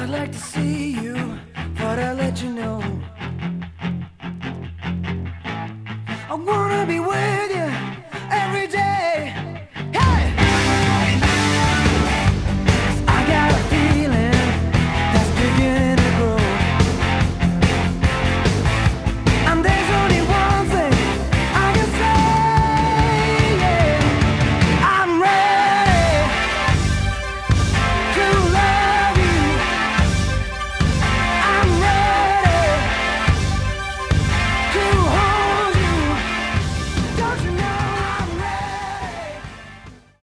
like to see you, but I'll let you know. I wanna be where